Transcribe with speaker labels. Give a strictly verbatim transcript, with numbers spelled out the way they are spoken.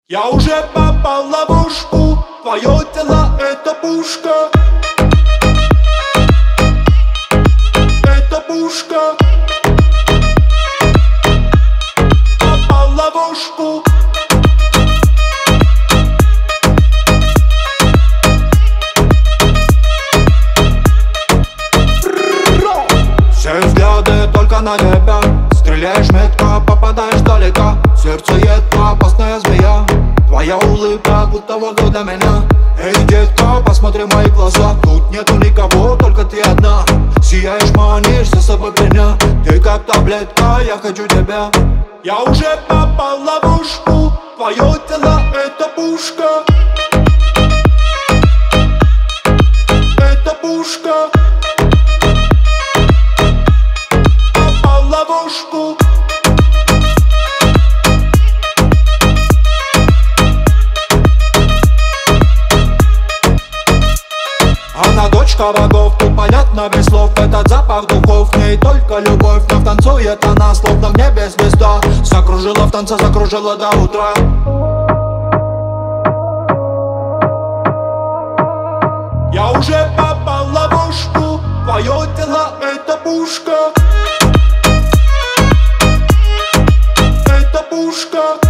Speaker 1: Я уже попал в ловушку, твое тело это пушка. Это пушка. Попал в ловушку. Все взгляды только на тебя. Стреляешь метко, попадаешь далеко. Сердце едко, опасная змея. Твоя улыбка, будто воздух для меня. Эй, детка, посмотри в мои глаза. Тут нету никого, только ты одна. Сияешь, манишь за собой меня. Ты как таблетка, я хочу тебя. Я уже попал в ловушку. Твое тело это пушка. Это пушка. Попал в ловушку. Она дочка богов, тут понятно без слов. Этот запах духов, в ней только любовь. Но танцует она, словно в небе звезда. Закружила в танце, закружила до утра. Я уже попал в ловушку. Твое тело это пушка. Это пушка.